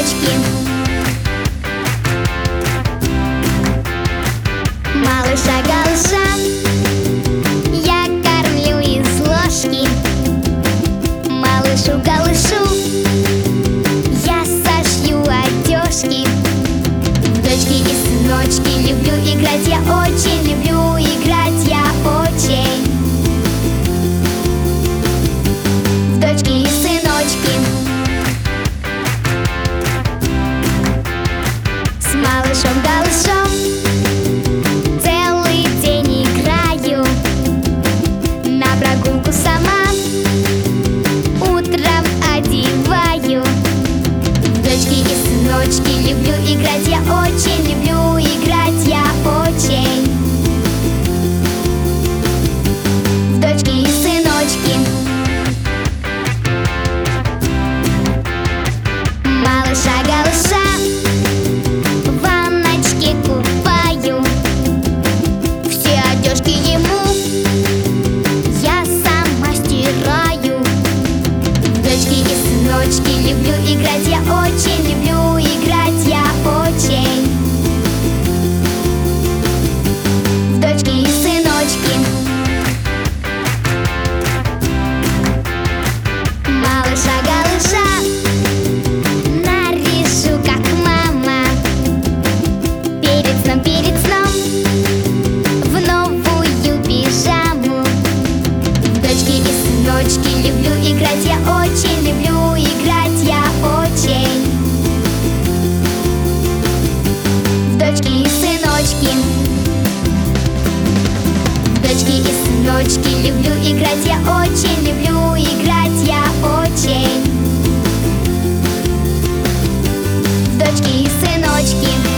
сыночки. Малыша-галыша я кормлю из ложки. Малышу-галышу я сошью одежки. Дочки и сыночки, люблю играть я очень, люблю играть я очень. Дочки и сыночки. С малышом-галышом целый день играю. На прогулку сама утром одеваю. Дочки и сыночки, люблю играть я очень, люблю играть я очень. Дочки и сыночки. Малыша-галыша в ванночке купаю. Все одежки ему я сама стираю. Дочки и сыночки, люблю играть я очень, люблю играть я очень. Дочки и сыночки. Малыша-галыша наряжу, как мама. Перед сном в новую пижаму. Дочки и сыночки, люблю играть я очень, люблю играть я очень. Дочки и сыночки. Дочки и сыночки, люблю играть я очень, люблю играть я очень. Дочки и сыночки.